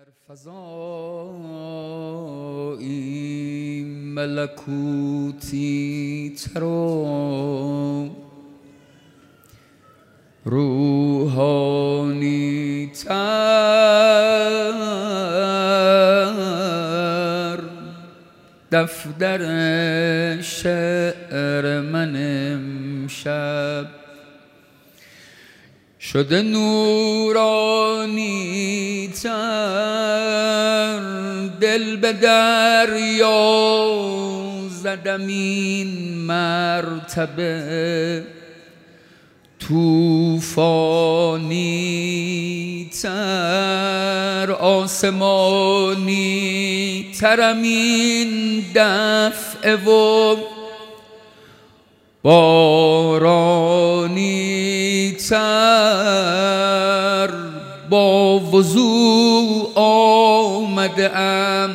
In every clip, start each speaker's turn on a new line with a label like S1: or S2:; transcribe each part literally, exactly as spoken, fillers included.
S1: فضایی ملکوتی ترو روحانی تر دفتر شعر من امشب شده نورانی تر دل به دریا زدم این مرتبه توفانی تر آسمانی ترم این دفعه و بارانی تر با وضوع آمده ام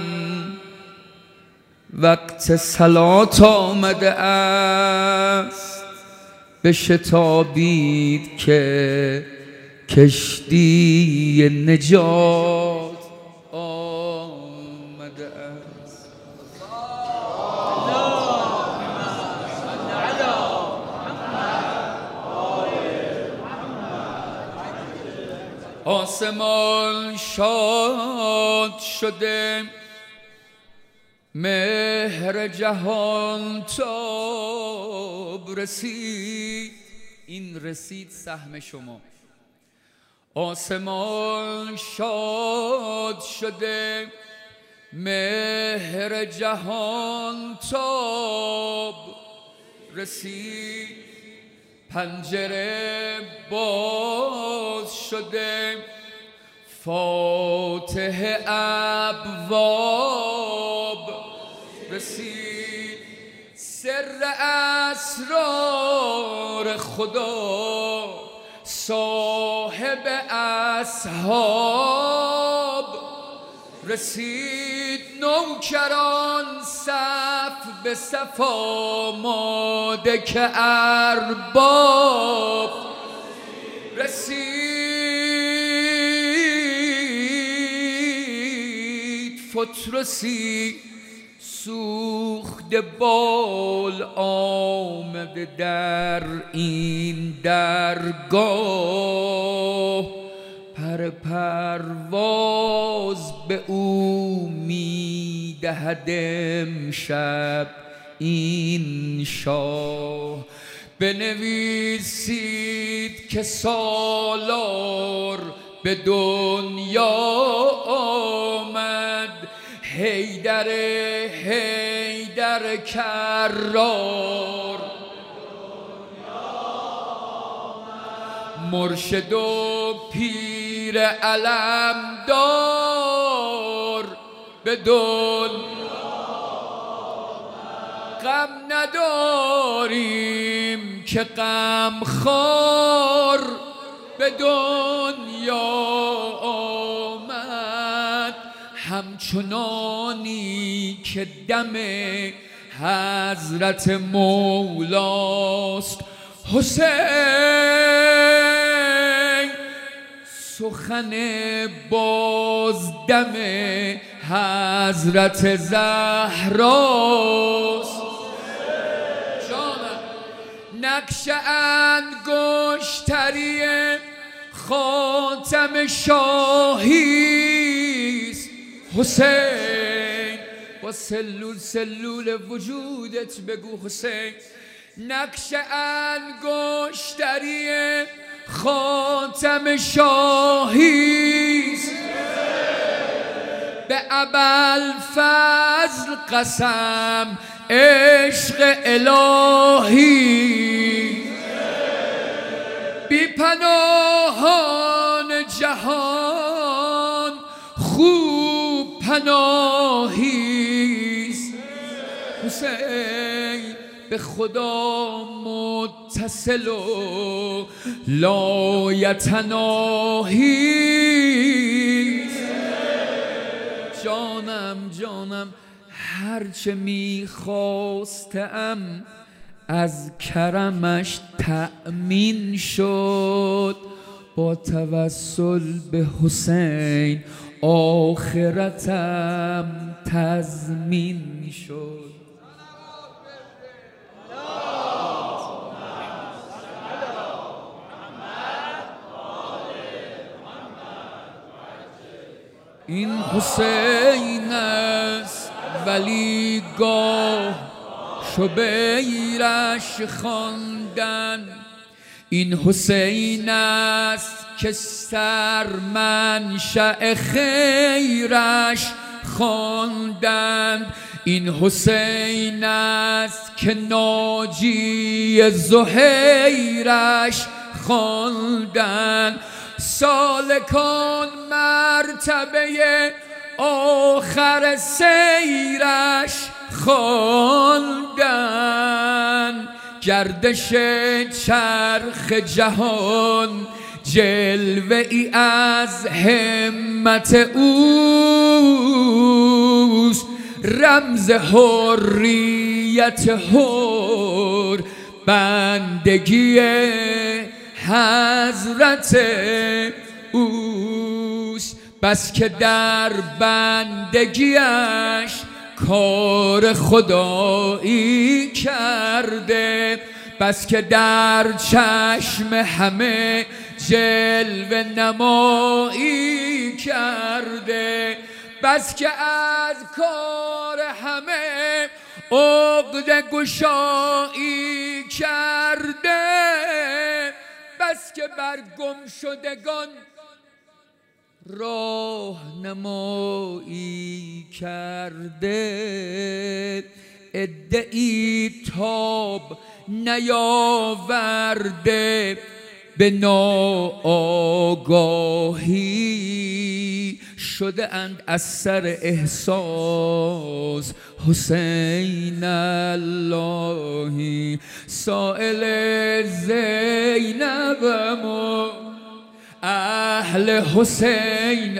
S1: وقت صلات آمده است بشتابید که کشتی نجات آمده است. آسمان شاد شده مهر جهان تاب رسید. این رسید سهم شما. آسمان شاد شده مهر جهان تاب رسید. پنجره باز شده فاتح ابواب رسید. سر اسرار خدا صاحب اصحاب رسید. نوکران صف به صف آماده که ارباب رسید. فترسی سوخت بال آمده در این درگاه پر پرواز به او میدهد امشب این شاه. بنویسید که سالار به دنیا آمد حیدر حیدر کرار. مرشد و پیر علمدار به دنیا غم نداریم که غمخوار به دنیا آمد. همچنانی که دم حضرت مولاست حسین سخن بازدم حضرت زهراست. جانم نقش انگشتری خاتم شاهیست حسین. با سلول سلول وجودت بگو حسین. نقش انگشتری خاتم شاهیست به ابوالفضل قسم عشق الهی. بی پناهان جهان خوب پناهیست حسین. به خدا متصل و لایتناهیست. جانم جانم هرچه میخواستم از کرمش تأمین شد. با توسل به حسین آخرتم تضمین شد. این حسین است ولی گاه شبیرش خواندن. این حسین است که سر منشأ خیرش خواندند. این حسین است که ناجی زهیرش خواندند. سالکان مرتبه آخر سیرش خواندند. گردش چرخ جهان جلوه ای از همت اوست. رمز حریت حر بندگی حضرت اوست. بس که در بندگیش کار خدایی کرده. بس که در چشم همه جلوه نمایی کرده. بس که از کار همه عقده گشایی کرده. بس که بر گم شدگان راهنمایی کرده. ادعی تاب نیاورده به ناآگاهی. شده اند از سر احساس حسین اللهی. سائل زینبم و اهل حسین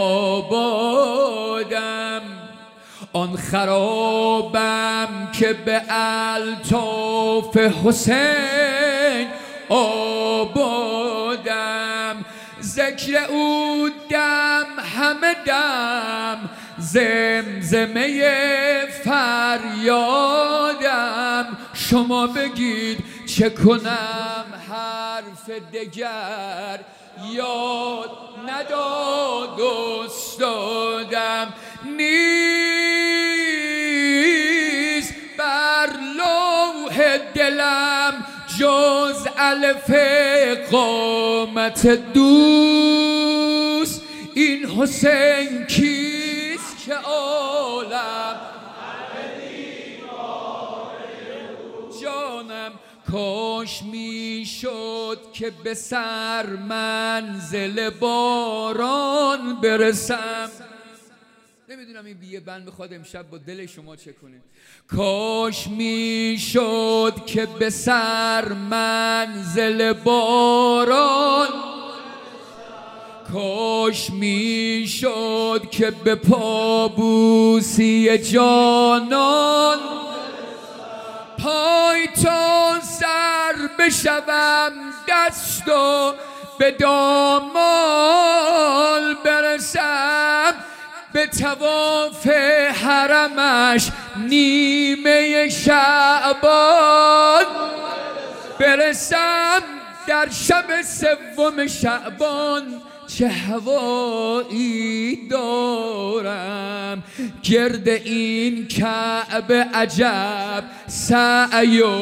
S1: آبادم. آن خرابم که به الطاف حسین آبادم. ذکر او دم همه دم زمزمه فریادم. شما بگید چه کنم حرف دگر یاد نداد استادم. نیست بر لوح دلم جز الف قامت دوست. این حسین کیست که عالم جانم کاش می شد که به سر منزل باران برسم. نمیدونم این بیه بند بخواد امشب با دل شما چه کنه. کاش می شد که به سر منزل باران. کاش می شد که به پابوسی جانان پای تا سر بشوم دست و به دامال برسم. به طواف حرمش نیمه شعبان برسم. در شب سوم شعبان چه هوایی دارم. گرد این کعبه عجب سعی و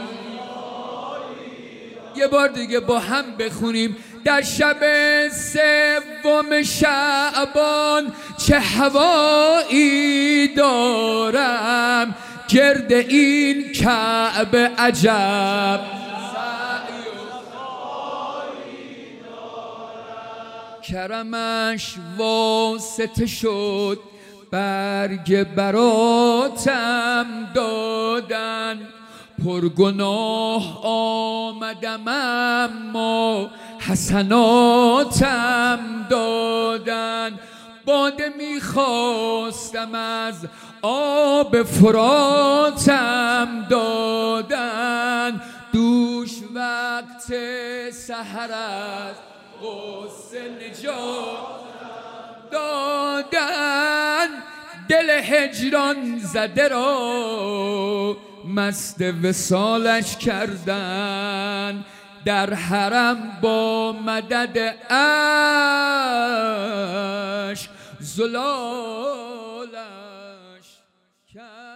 S1: یه بار دیگه با هم بخونیم. در شب سوم شعبان چه هوایی دارم. گرد این کعبه عجب کرمش واسطه شد برگ براتم دادن. پرگناه آمدم اما حسناتم دادن. باده میخواستم از آب فراتم دادن. دوش وقت سحر است غسل نجات دادن، دل هجران زده را مست وصالش کردن. در حرم با مدد عشق زلالش کرد.